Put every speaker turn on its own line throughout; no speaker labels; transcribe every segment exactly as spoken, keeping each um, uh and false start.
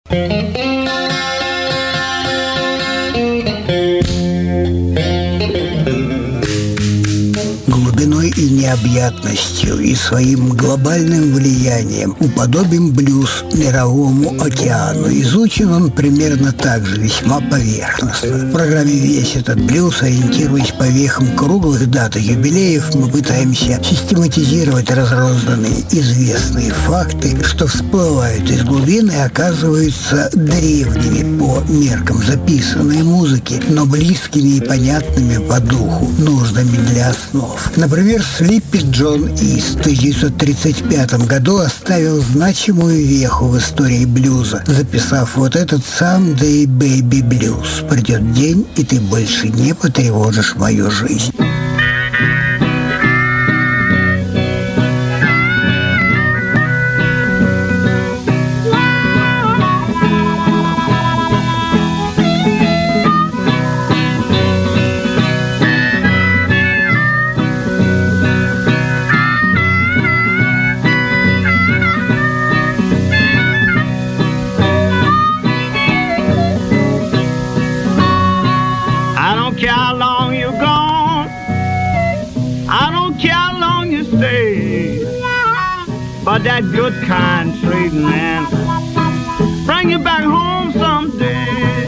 Глубиной и необъятностью и своим глобальным влиянием уподобен блюз мировому океану. Изучен он примерно так же, весьма поверхностно. В программе «Весь этот блюз», ориентируясь по вехам круглых дат и юбилеев, мы пытаемся систематизировать разрозненные известные факты, что всплывают из глубин и оказываются древними по меркам записанной музыки, но близкими и понятными по духу, нужными для основ. Например, Слиппи Джон Ист в тысяча девятьсот тридцать пятом году оставил значимую веху в истории блюза, записав вот этот «Someday Baby Blues». «Придет день, и ты больше не потревожишь мою жизнь».
But that good kind trading man bring you back home someday.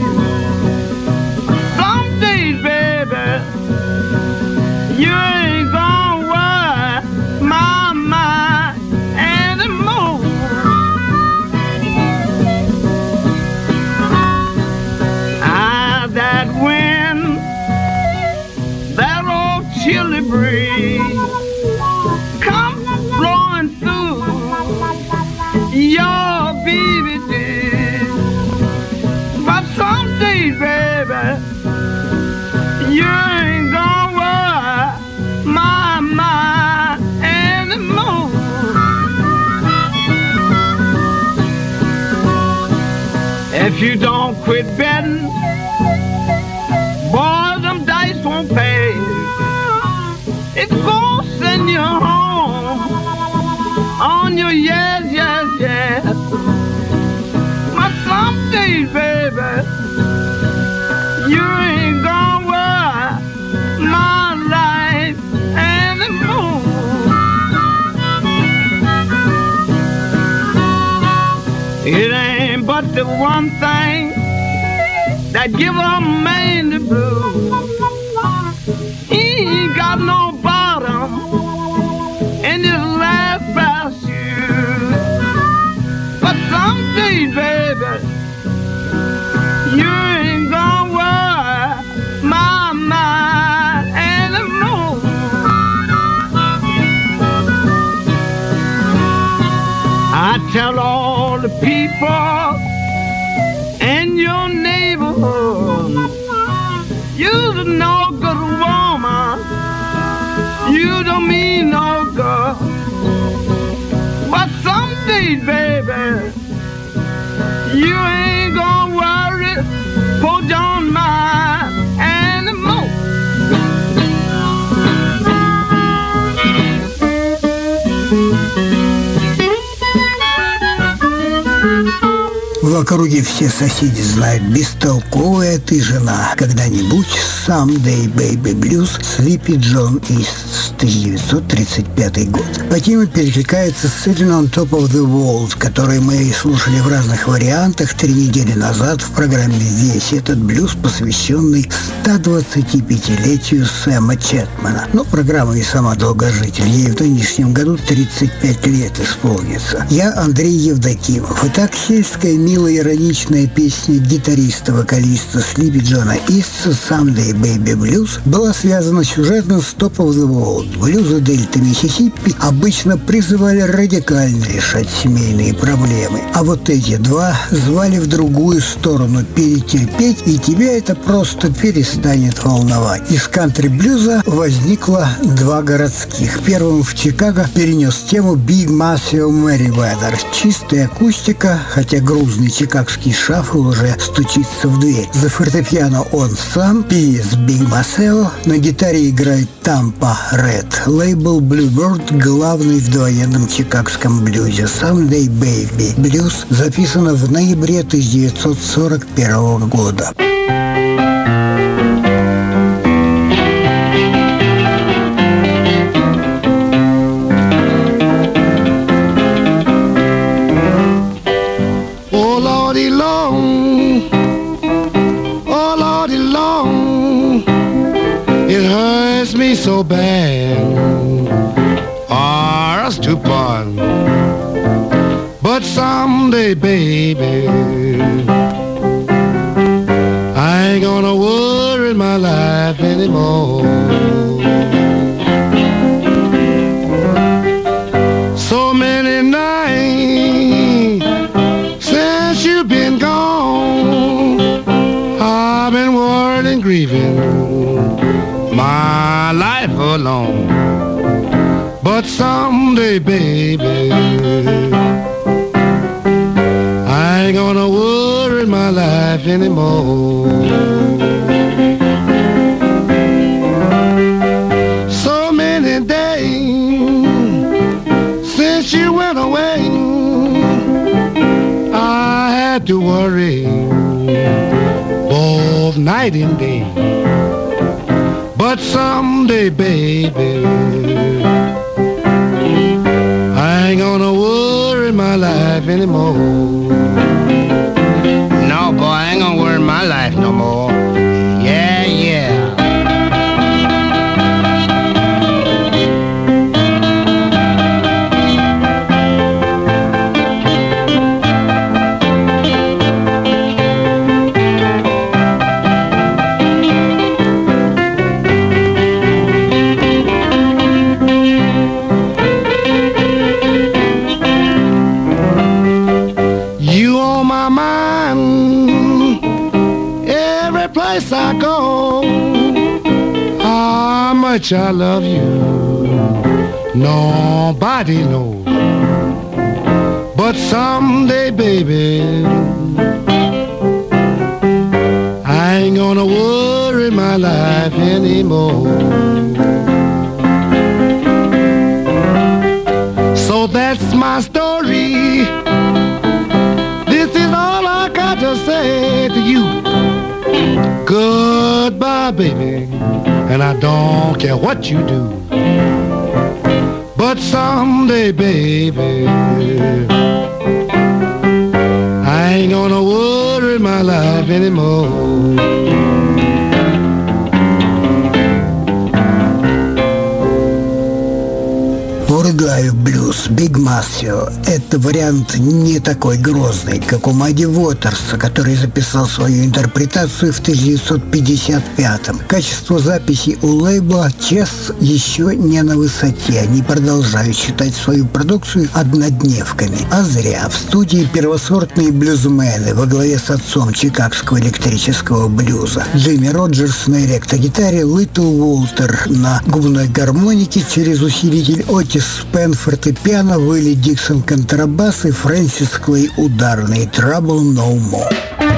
Some days, baby, you ain't gonna worry my mind anymore. Ah, that wind, that old chilly breeze your baby did. But some days, baby, you ain't gonna worry my mind anymore. If you don't quit betting, boy, them dice won't pay. It's gonna send you home on your yes, yes, yes. But some days, baby, you ain't gonna worry my life anymore. It ain't but the one thing that give a man the blues. He ain't got no bottom in his last pair shoes. But some days, baby, you ain't gonna worry my mind anymore. I tell all the people in your neighborhood, you're no good woman, you don't mean no good. But some days, baby, you ain't gonna worry for John mind anymore.
В округе все соседи знают: бестолковая ты жена. Когда-нибудь «Someday Baby Blues», Слиппи Джон Ист, тысяча девятьсот тридцать пятый год. По теме перекликается «Sitting on Top of the World», который мы слушали в разных вариантах три недели назад в программе «Весь этот блюз», посвященный ста двадцатипятилетию Сэма Чэтмана. Но программа и сама долгожитель. Ей в нынешнем году тридцать пять лет исполнится. Я Андрей Евдокимов. Итак, сельская милая ироничная песня гитариста-вокалиста Слиппи Джона Иста «Someday Baby Blues» была связана сюжетно с «Top of the World». Блюзы дельты Миссисипи обычно призывали радикально решать семейные проблемы, а вот эти два звали в другую сторону: перетерпеть, и тебя это просто перестанет волновать. Из кантри-блюза возникло два городских. Первым в Чикаго перенес тему Биг Массио Мерриведер. Чистая акустика, хотя грузный чикагский шаффл уже стучится в дверь. За фортепиано он сам, певец Биг Масео, на гитаре играет Тампа Ред. Лейбл Bluebird главный в довоенном чикагском блюзе. Someday Baby Blues записано в ноябре тысяча девятьсот сорок первого года.
So bad for us to part, but someday, baby, I ain't gonna worry my life anymore. So many nights since you've been gone, I've been worried and grieving my life alone. But someday, baby, I ain't gonna worry my life anymore. So many days since you went away, I had to worry both night and day. But someday, baby, I ain't gonna worry my life anymore. No, boy, I ain't gonna worry my life no more. Yeah, yeah. I go, how much I love you, nobody knows. But someday, baby, I ain't gonna worry my life anymore. So that's my story. This is all I got to say to you. Goodbye, baby, and I don't care what you do. But someday, baby, I ain't gonna worry my life anymore.
Урагаю блюз Биг Масео – это вариант не такой грозный, как у Мадди Уотерса, который записал свою интерпретацию в тысяча девятьсот пятьдесят пятом. Качество записи у лейбла Chess еще не на высоте. Они продолжают считать свою продукцию однодневками. А зря. В студии первосортные блюзмены во главе с отцом чикагского электрического блюза. Джимми Роджерс на электрогитаре, Литл Уолтер на губной гармонике через усилитель, Отис Спен фортепиано, Уилли Диксон контрабас и Фрэнсис Клей ударный. Trouble No More.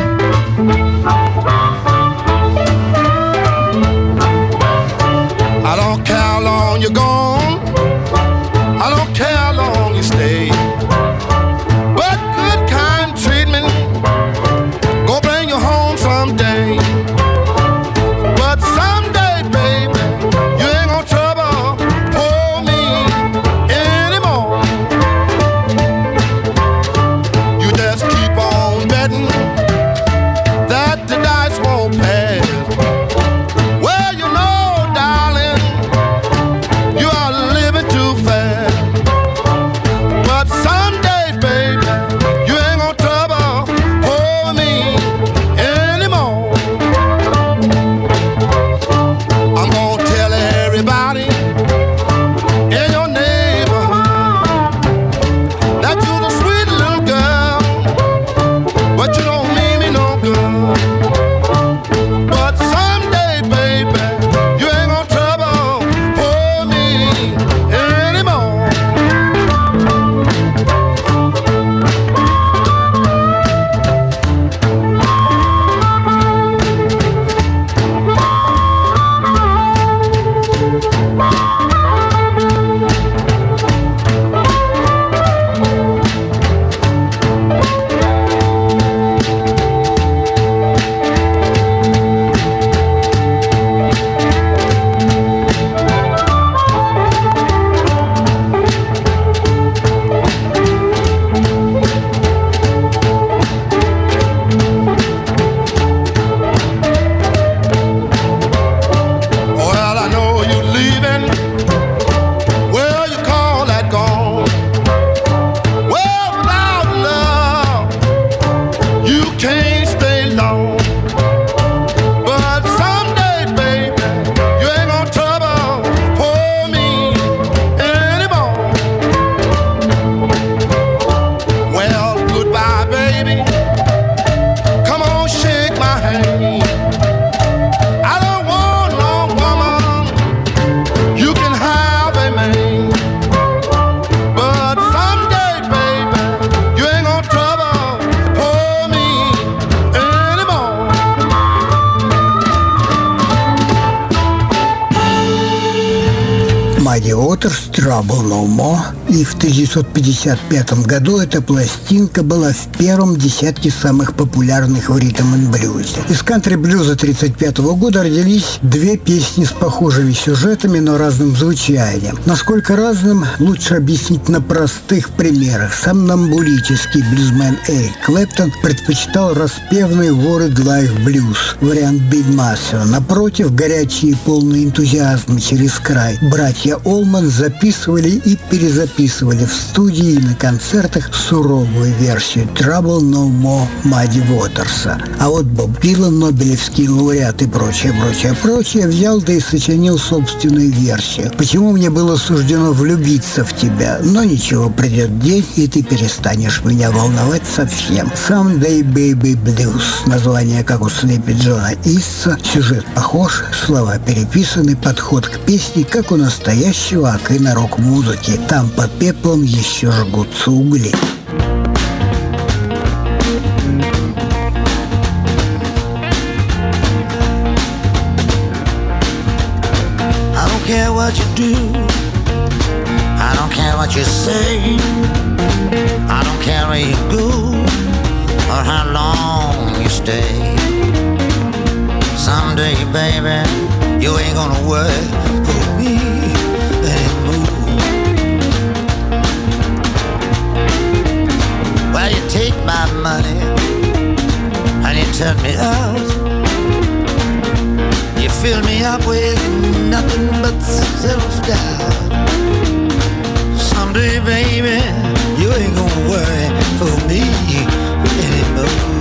I don't care how long you're gone, I don't care how long you stay, but good kind treatment gonna bring you home someday. But someday, baby, you ain't gonna trouble poor me anymore. You just keep on betting that the dice won't pass. Well, you know, darling, you ought
Muddy Waters «Trouble No More». И в тысяча девятьсот пятьдесят пятом году эта пластинка была в первом десятке самых популярных в ритм-н-блюзе. Из кантри-блюза тридцать пятого года родились две песни с похожими сюжетами, но разным звучанием. Насколько разным, лучше объяснить на простых примерах. Сомнамбулический блюзмен Эрик Клэптон предпочитал распевный Worried Life Blues, вариант Биг Массера. Напротив, горячие и полные энтузиазма через край братья Олман записывали и перезаписывали в студии и на концертах суровую версию «Trouble No More» Muddy Waters'а. А вот Боб Дилан, нобелевский лауреат и прочее, прочее, прочее, взял да и сочинил собственную версию. «Почему мне было суждено влюбиться в тебя? Но ничего, придет день, и ты перестанешь меня волновать совсем». «Someday Baby Blues». Название, как у Слипи Джона Истса. Сюжет похож, слова переписаны, подход к песне, как у настоящего акына рок-музыки. Там под пеплом еще жгутся угли.
I don't care what you do, I don't care what you say, I don't care where you go or how long you stay. Someday, baby, you ain't gonna work for me anymore. Well, you take my money and you turn me out. You fill me up with nothing but self-doubt. Someday, baby, you ain't gonna worry for me anymore.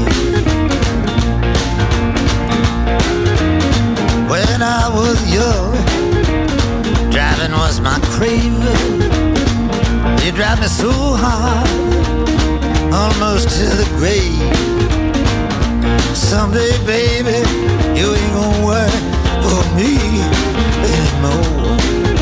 When I was young, driving was my craving. You drive me so hard, almost to the grave. Someday, baby, you ain't gonna work for me anymore.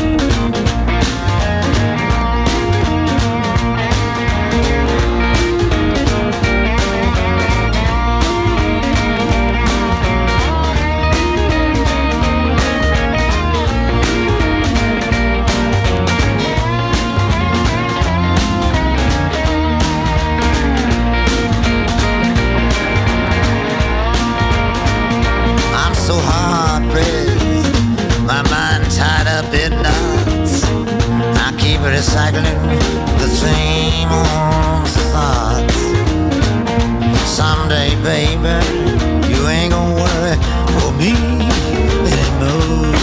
Recycling the same old thoughts. Someday, baby, you ain't gonna worry for me anymore.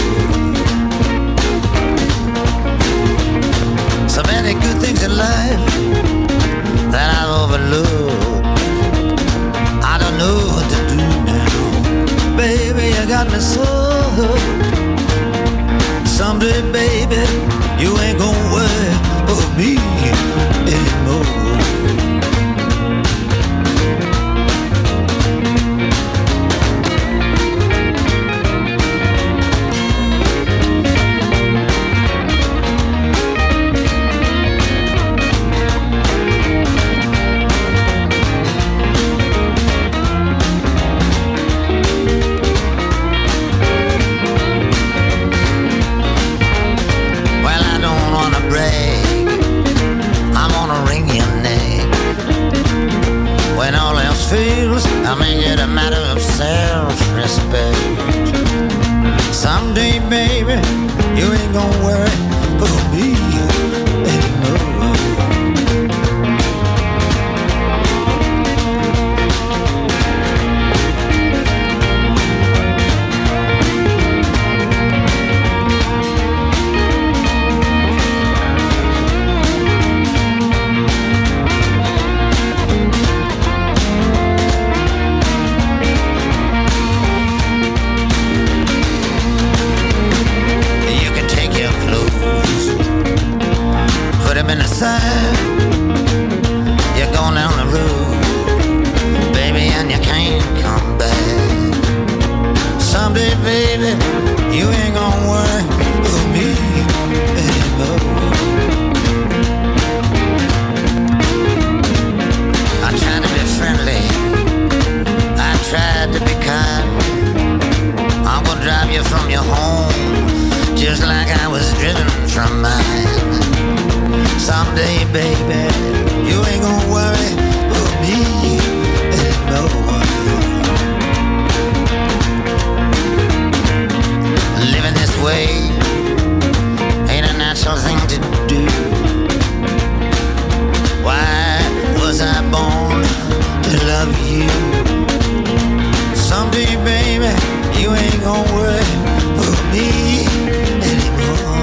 So many good things in life that I've overlooked. I don't know what to do now. Baby, you got me so hooked. Someday, baby, you ain't gonna worry for me anymore. I make it a matter of self-respect. Someday, baby, you ain't gonna worry for me anymore. baby, you ain't gonna worry about me anymore. Living this way ain't a natural thing to do. Why was I born to love you? Someday, baby, you ain't gonna worry about me anymore.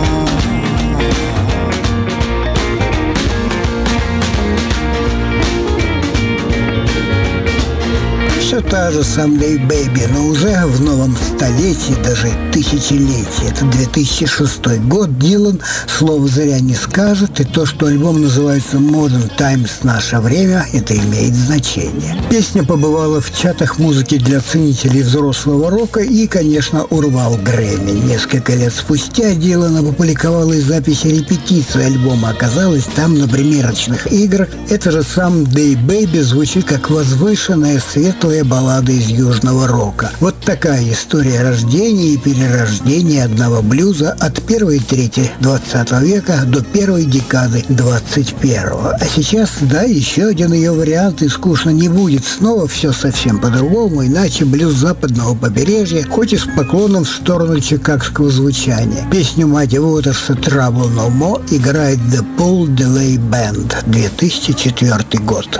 Все та же Someday Baby, но уже в новом столетии, даже тысячелетии. Это две тысячи шестой год. Дилан слово зря не скажет, и то, что альбом называется Modern Times, наше время, это имеет значение. Песня побывала в чатах музыки для ценителей взрослого рока и, конечно, урвал Грэмми. Несколько лет спустя Дилан опубликовал из записи репетиции альбома. Оказалось, там на примерочных играх это же Someday Baby звучит как возвышенная, светлая баллада из южного рока. Вот такая история рождения и перерождения одного блюза от первой трети двадцатого века до первой декады двадцать первого. А сейчас, да, еще один ее вариант, и скучно не будет. Снова все совсем по-другому, иначе блюз западного побережья, хоть и с поклоном в сторону чикагского звучания. Песню Мадди Уотерса «Trouble No More» играет The Paul DeLay Band, две тысячи четвёртый год.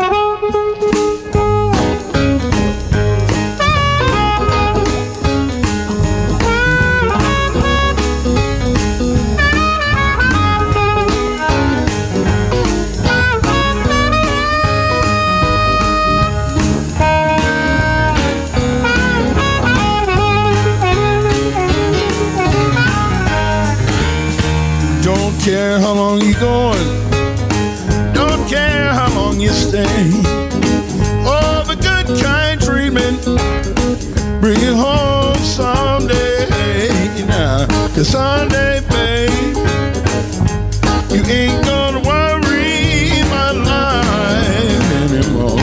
Care how long you going, don't care how long you stay. Oh, the good kind treatment, bring it home someday. Now, 'cause someday, babe, you ain't gonna worry my life anymore.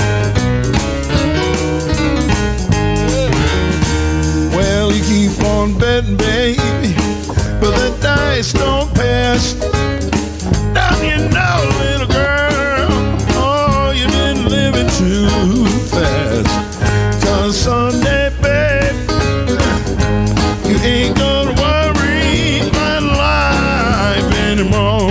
Well, you keep on betting, baby, but the dice don't pass. Don't you know, little girl, oh, you've been living too fast. 'Cause someday, babe, you ain't gonna worry my life anymore.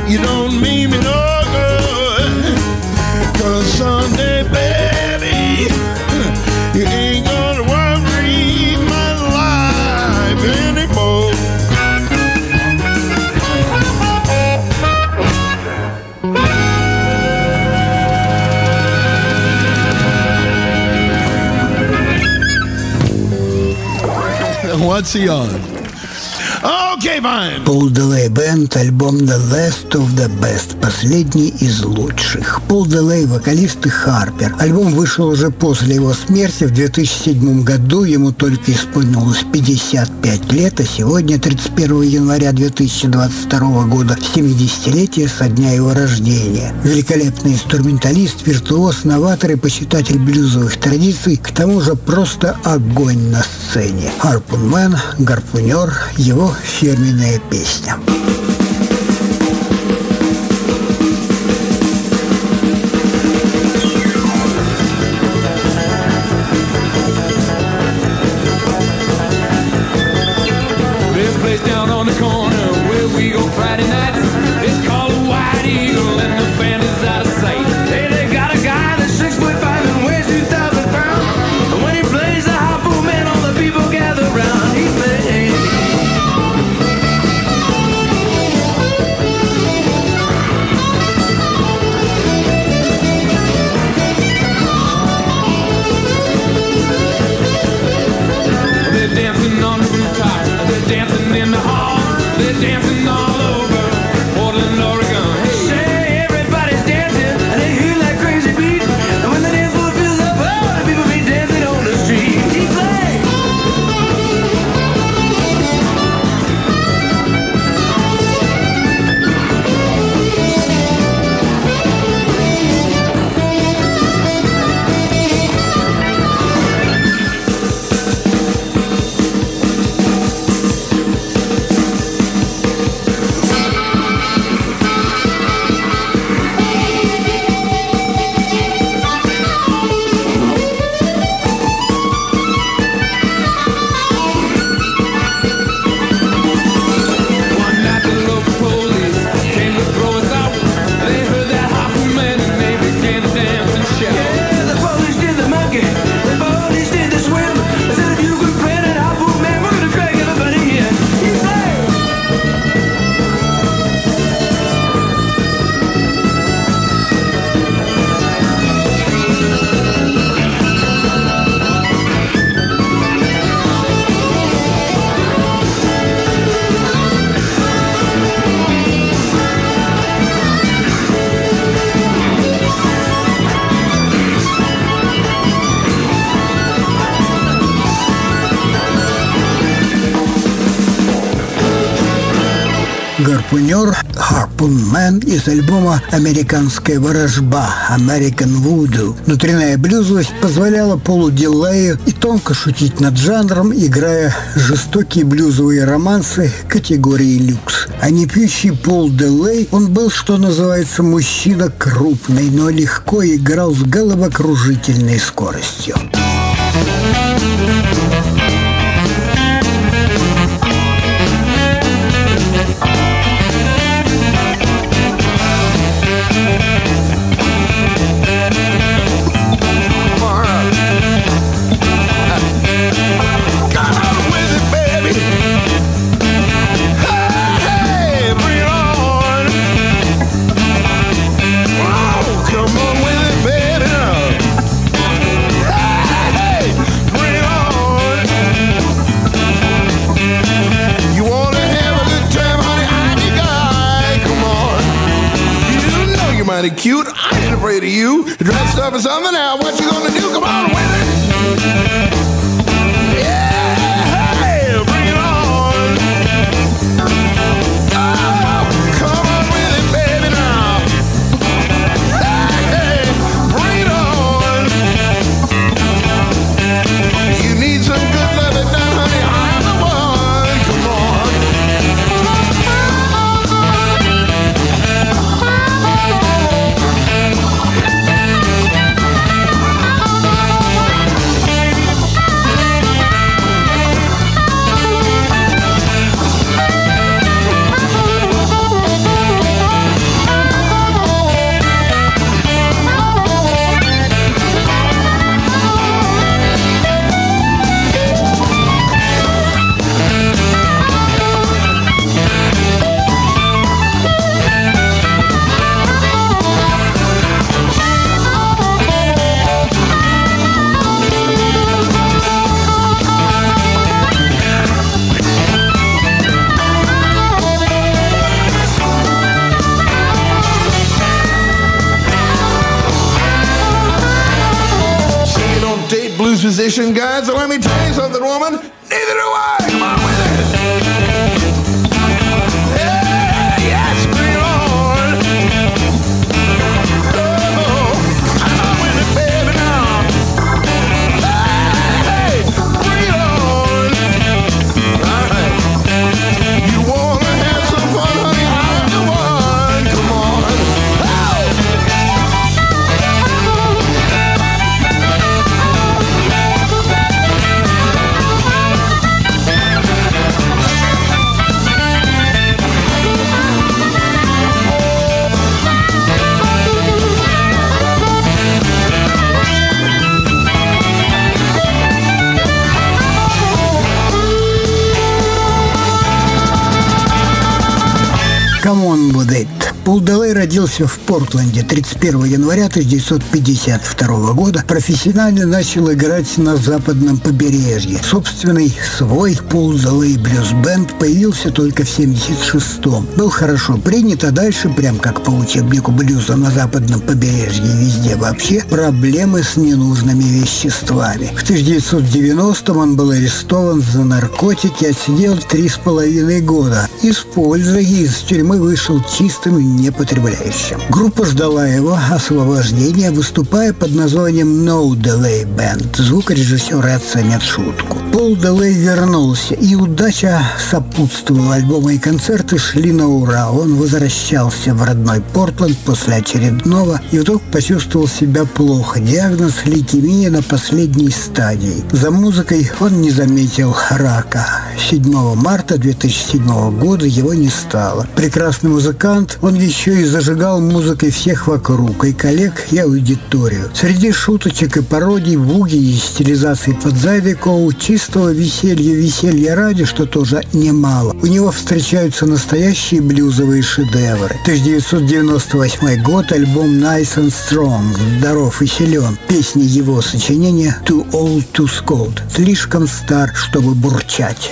you don't mean me no good. Cause someday, baby, you ain't gonna worry my life anymore. What's he on? Okay, fine.
Paul DeLay Band, альбом The Last of the Best, последний из лучших. Пол DeLay, вокалист и Харпер. Альбом вышел уже после его смерти в две тысячи седьмом году, ему только исполнилось пятьдесят пять лет, а сегодня, тридцать первого января две тысячи двадцать второго года, семидесятилетие со дня его рождения. Великолепный инструменталист, виртуоз, новатор и почитатель блюзовых традиций, к тому же просто огонь на сцене. Harpoon Man, гарпунер, его фирменная песня.
This place down on the corner where we go Friday nights, it's called a White Eagle and the band is out of sight. Hey, they got a guy that's six foot five and weighs two thousand pounds, and when he plays the Harpoon Man, all the people gather round. He plays. They're dancing on the rooftop, they're dancing in the hall, they're dancing all over Portland, Oregon. Hey, say everybody's dancing and they hear that crazy beat, and when the dance floor fills up, oh, the people be dancing on the street. He plays. One night the local police came to throw us out. They heard that Harpoon Man and they began to dance and shout. Yeah, the police did the monkey, the police did the swim. They said if you could play that Harpoon Man, we're gonna drag everybody in. He plays.
Гарпунер Harpoon Man из альбома «Американская ворожба» American Voodoo. Внутренняя блюзовость позволяла Полу Дилею и тонко шутить над жанром, играя жестокие блюзовые романсы категории люкс. А не пьющий Пол Дилей, он был, что называется, мужчина крупный, но легко играл с головокружительной скоростью.
Mighty cute, I ain't afraid of you. Dressed up or something now, what you gonna do? Come on with it. Yeah, hey, bring it on. Oh, come on with it, baby, now. Hey, bring it on. You need some good love and done, honey, I'm the one. Come on. lose position, guys. So let me tell you something, woman. Neither do I. Come on with it. Yeah, yes, bring it on. Oh, come on with it, baby, now. Hey, bring it on. All right. You wanna have some fun, honey? I'm the one. Come on. Oh.
Come on with it. Пол Делей родился в Портленде тридцать первого января тысяча девятьсот пятьдесят второго года. Профессионально начал играть на западном побережье. Собственный свой Пол Делей блюз-бенд появился только в семьдесят шестом. Был хорошо принят, а дальше, прям как по учебнику блюза на западном побережье и везде вообще, проблемы с ненужными веществами. В тысяча девятьсот девяностом он был арестован за наркотики, отсидел три с половиной года. И с пользой из тюрьмы вышел чистым и непотребляющим. Группа ждала его освобождения, выступая под названием No Delay Band. Звукорежиссеры оценят шутку. Пол Делей вернулся, и удача сопутствовала. Альбомы и концерты шли на ура. Он возвращался в родной Портленд после очередного и вдруг почувствовал себя плохо. Диагноз – лейкемия на последней стадии. За музыкой он не заметил рака. седьмого марта две тысячи седьмого года его не стало. Прекрасный музыкант, он еще и зажигал музыкой всех вокруг, и коллег, и аудиторию. Среди шуточек и пародий, буги и стилизаций под Зайдекоу, чистого веселья веселья ради, что тоже немало. У него встречаются настоящие блюзовые шедевры. тысяча девятьсот девяносто восьмой год, альбом Nice and Strong, здоров и силен. Песни его сочинения Too Old to Scold, слишком стар, чтобы бурчать.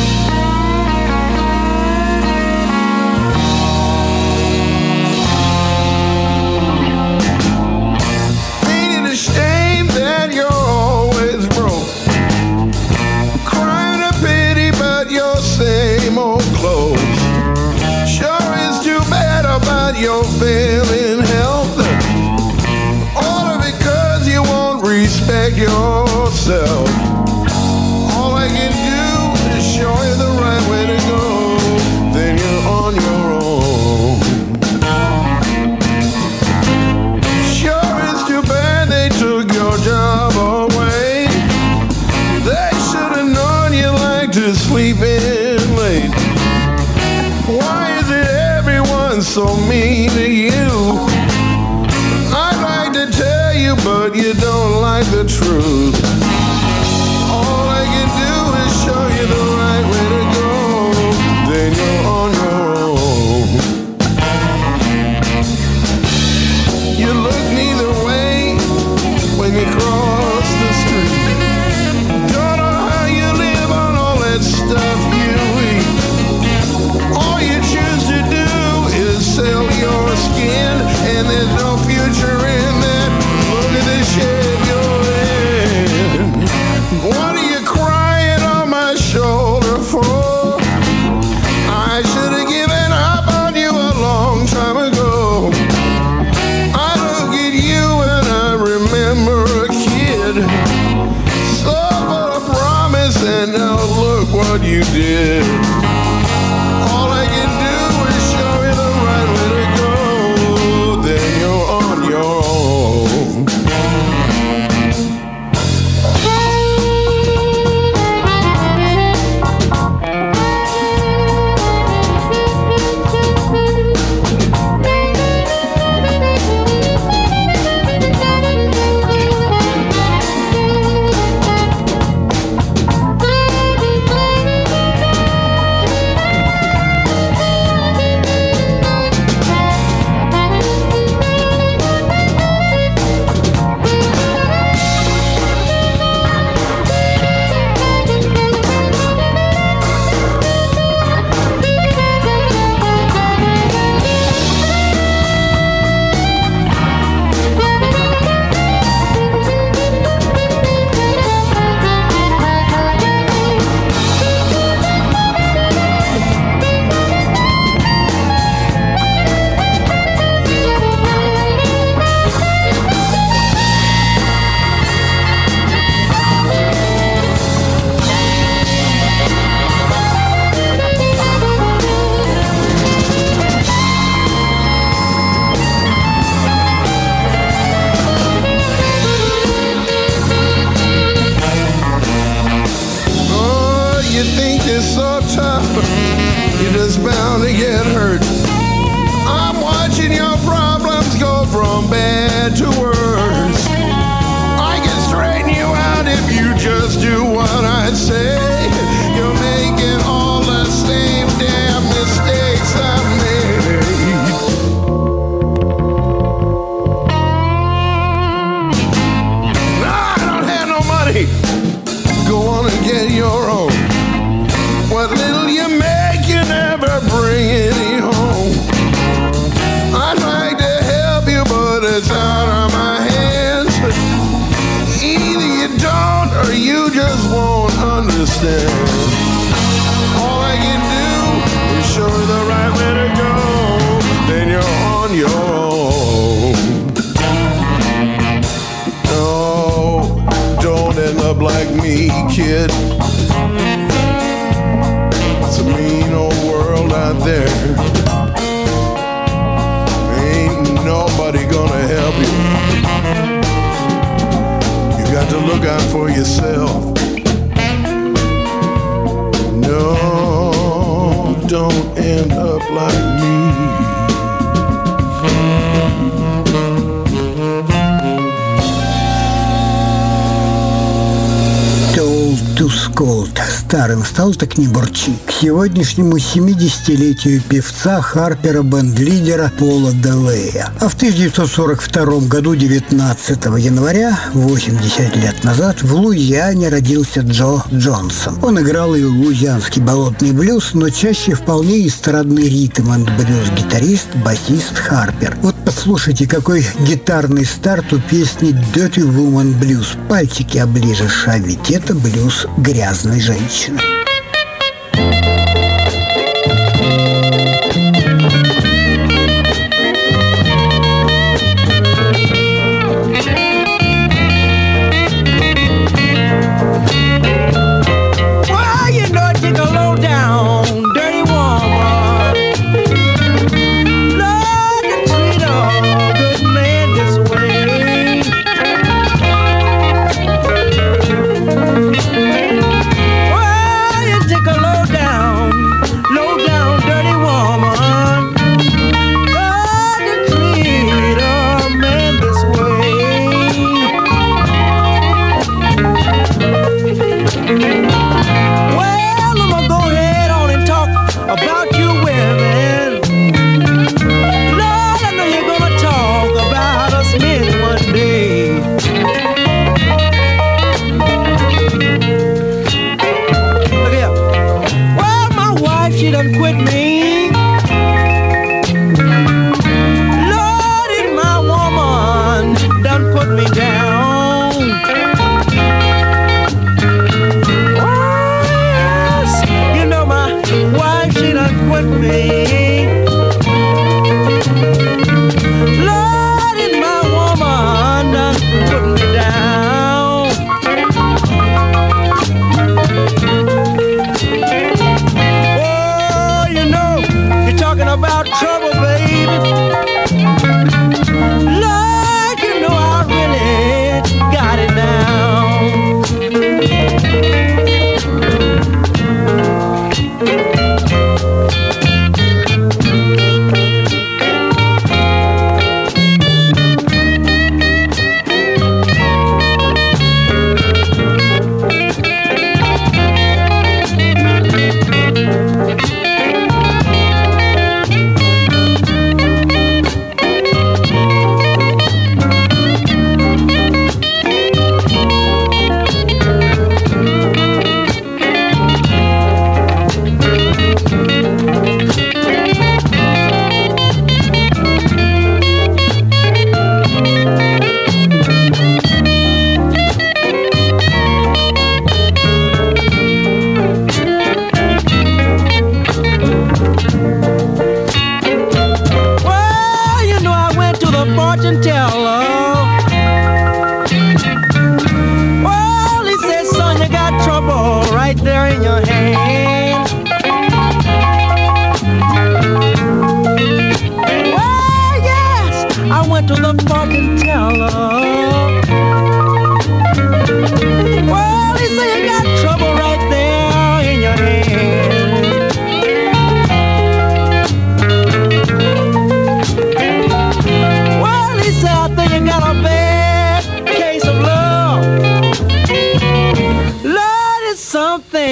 You're failing health, all because you won't respect yourself. All I can do is show you the right way to go, then you're on your own. Sure, it's too bad they took your job away. They should have known you like to sleep in late. Why is it everyone's so mean to you? I'd like to tell you, but you don't like the truth. All I can do is show you the right way to go, then you're on your own. You look neither way when you cross the street. Don't know how you live on all that stuff you eat. All you choose to do is sell your skin, and there's no future in that. Look at the shape you're in. What are you crying on my shoulder for? I should have given up on you a long time ago. I look at you and I remember a kid, so full of promise, and now look what you did. All I can do is show you the right way to go, then you're on your own. add to words. I can straighten you out if you just do what I say. You're making all the same damn mistakes I made. No, I don't have no money. Go on and get your own. What little you make, you never bring any home. I'd like to help you, but it's out of my hands. Either you don't or you just won't understand. All I can do is show you the right way to go. Then you're on your own. No, don't end up like me, kid. It's a mean old world out there. Ain't nobody gonna help you. You got to look out for yourself. No, don't end up like me.
To Scold. Старым стал, так не бурчи. К сегодняшнему семидесятилетию певца, Харпера, бенд-лидера Пола Делея. А в тысяча девятьсот сорок втором году, девятнадцатого января, восемьдесят лет назад, в Луизиане родился Джо Джонсон. Он играл и луизианский болотный блюз, но чаще вполне эстрадный ритм-энд-блюз гитарист, басист Харпер. Вот послушайте, какой гитарный старт у песни Dirty Woman Blues. Пальчики оближешь, а ведь это блюз грязной женщины.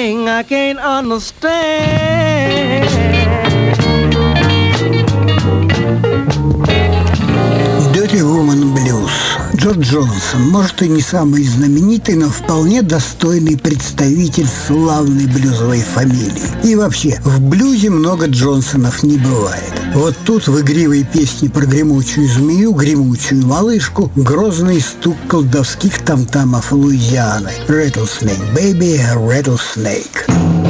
thing I can't understand.
Dirty Woman Blues. Джордж Джонсон, может и не самый знаменитый, но вполне достойный представитель славной блюзовой фамилии. И вообще, в блюзе много Джонсонов не бывает. Вот тут в игривой песне про гремучую змею, гремучую малышку, грозный стук колдовских там-тамов Луизианы. Rattlesnake, baby, rattlesnake.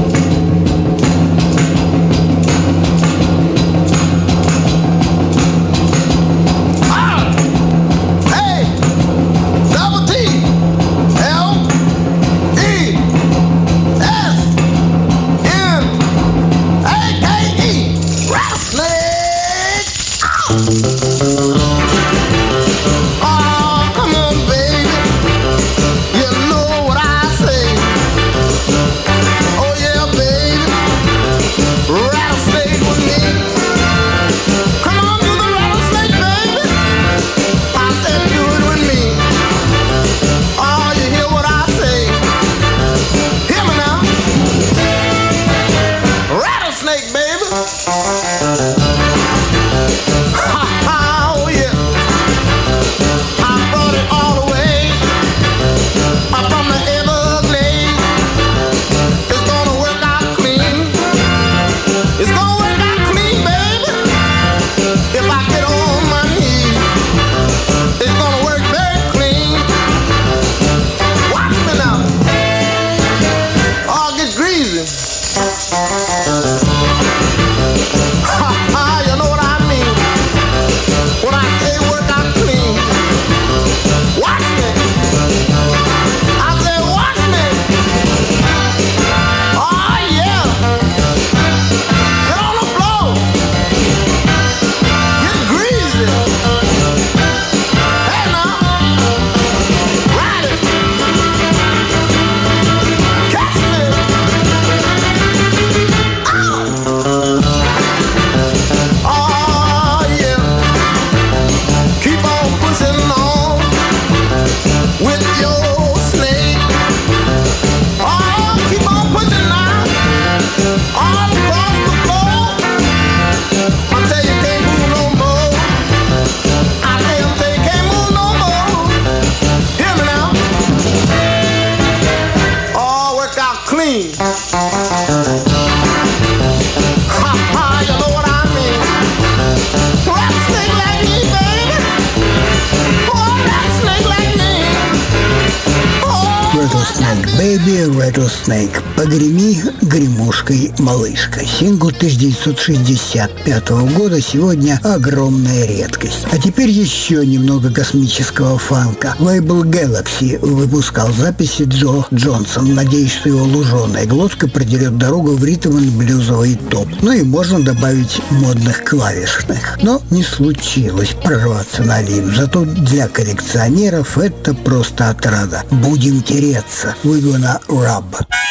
Baby Rattlesnake. Погреми гремушкой, малышка. Сингл тысяча девятьсот шестьдесят пятого года, сегодня огромная редкость. А теперь еще немного космического фанка. Лейбл Galaxy выпускал записи Джо Джонсон. Надеюсь, что его луженая глотка продерет дорогу в ритм-н-блюзовый топ. Ну и можно добавить модных клавишных. Но не случилось прорваться на лим. Зато для коллекционеров это просто отрада. Будем тереться. We're gonna rub.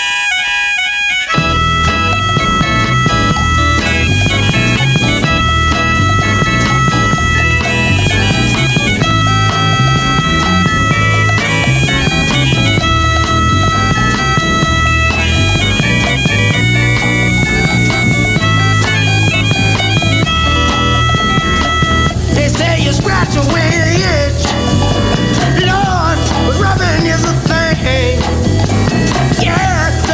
They say you scratch away the itch, Lord, but rubbing is a thing. Yeah.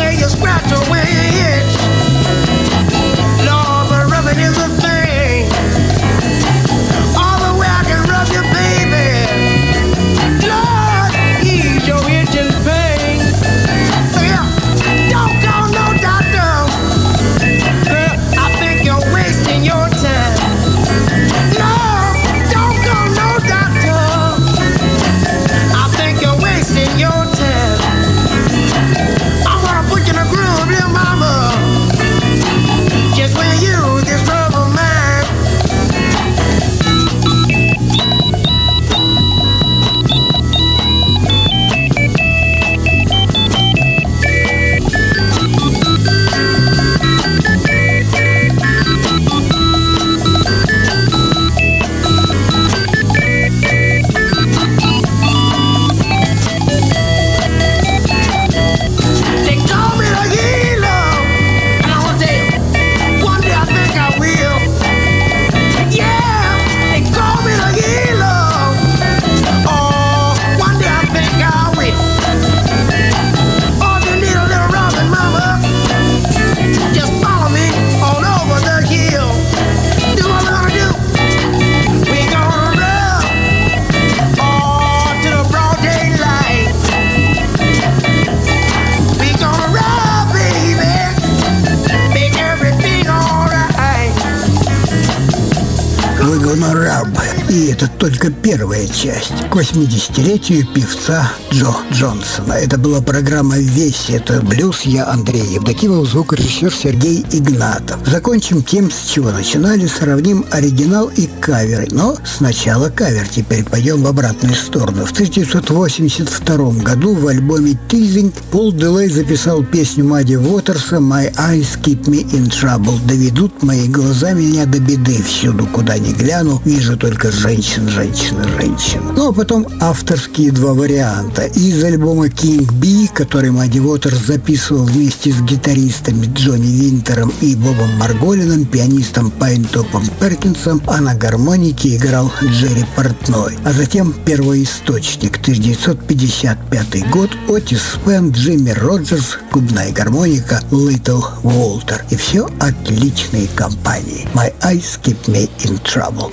We're gonna rub. И это только первая часть к восьмидесятилетию певца Джо Джонсона. Это была программа «Весь это блюз». Я Андрей Евдокимов, звукорежиссер Сергей Игнатов. Закончим тем, с чего начинали, сравним оригинал и кавер. Но сначала кавер, теперь пойдем в обратную сторону. В тысяча девятьсот восемьдесят втором году в альбоме «Teasing» Пол Делей записал песню Мадди Уотерса «My eyes keep me in trouble». «Доведут мои глаза меня до беды, всюду, куда ни гляну, вижу только женщин, женщин, женщин». Ну а потом авторские два варианта. Из альбома «King Bee», который Мадди Уотерс записывал вместе с гитаристами Джонни Винтером и Бобом Марголином, пианистом Пайнтопом Перкинсом, а на гармонике играл Джерри Портной. А затем первоисточник, тысяча девятьсот пятьдесят пятый год, Отис Спен, Джимми Роджерс, губная гармоника, Литл Уолтер. И все отличные компании. My eyes keep me in trouble.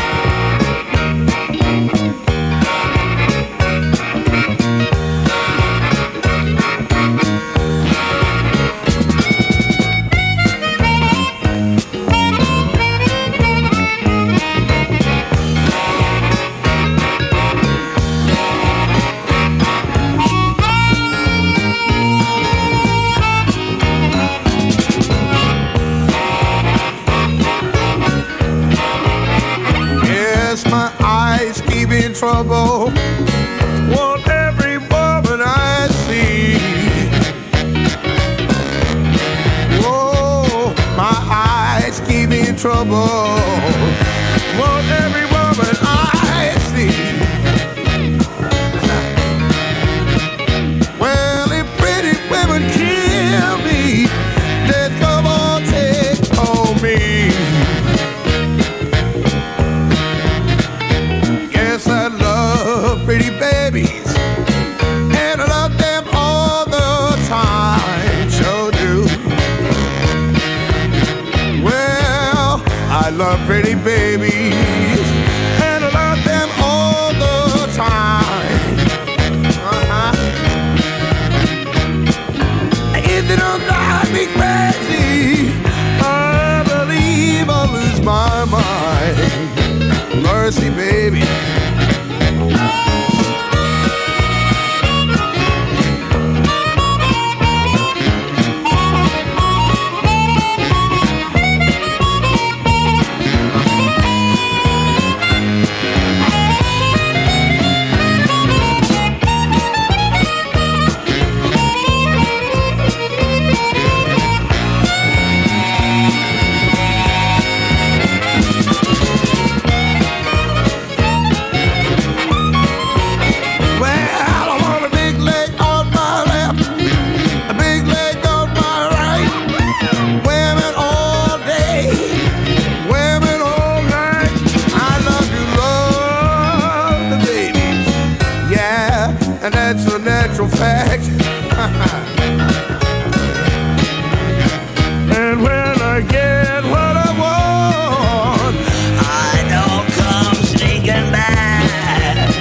Trouble, want every woman I see. Whoa, my eyes keep me in trouble, want every woman I see. Well, if pretty women kill me, then come on, take on me. Pretty babies, and I love them all the time, sure do. Well, I love pretty babies, and I love them all the time. Uh-huh. If they don't drive me crazy, I believe I'll lose my mind. Mercy, baby. Fact. And when I get what I want, I don't come sneaking back.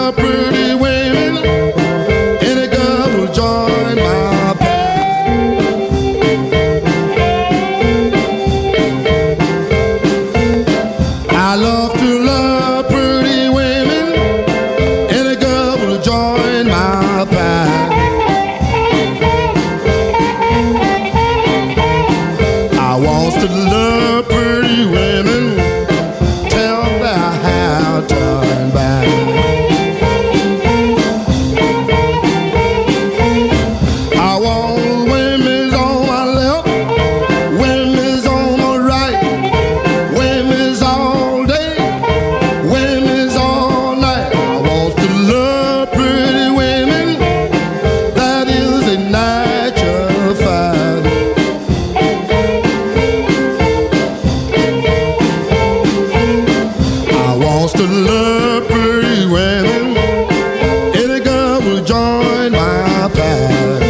love pretty women. Any girl will join my path. I love to love pretty women. Any girl will join my path. I want to love pretty women till their hair turn back. I want women's on my left, women's on my right, women's all day, women's all night. I want to love pretty women. That is a natural fact. I want to love pretty women. Any girl will join my path.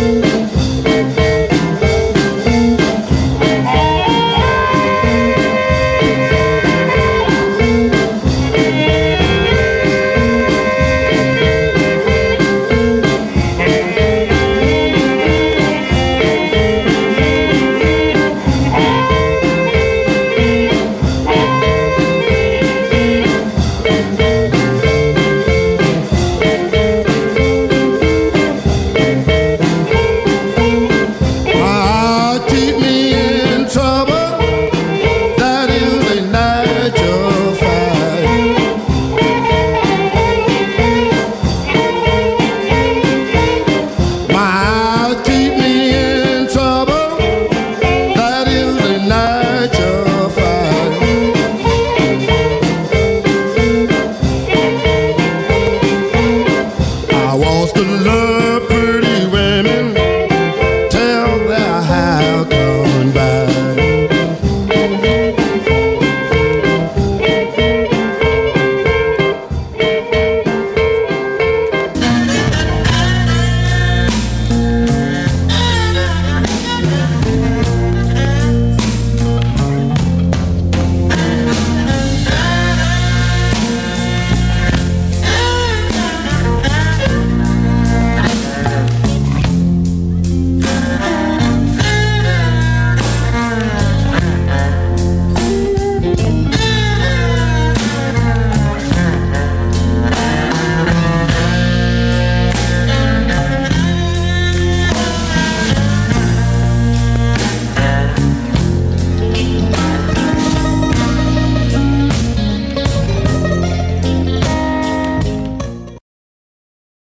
Ah, keep me in trouble. That is a natural fact. My keep me in trouble. That is a natural fact. I want to love